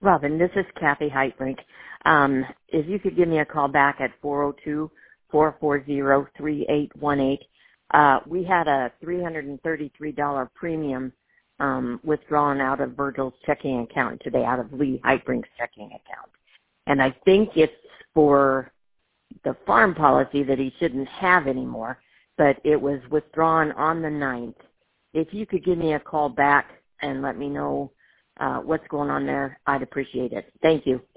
Robin, this is Kathy Heitbrink. If you could give me a call back at 402-440-3818. We had a $333 premium withdrawn out of Virgil's checking account today, out of Lee Heitbrink's checking account. And I think it's for the farm policy that he shouldn't have anymore, but it was withdrawn on the 9th. If you could give me a call back and let me know what's going on there, I'd appreciate it. Thank you.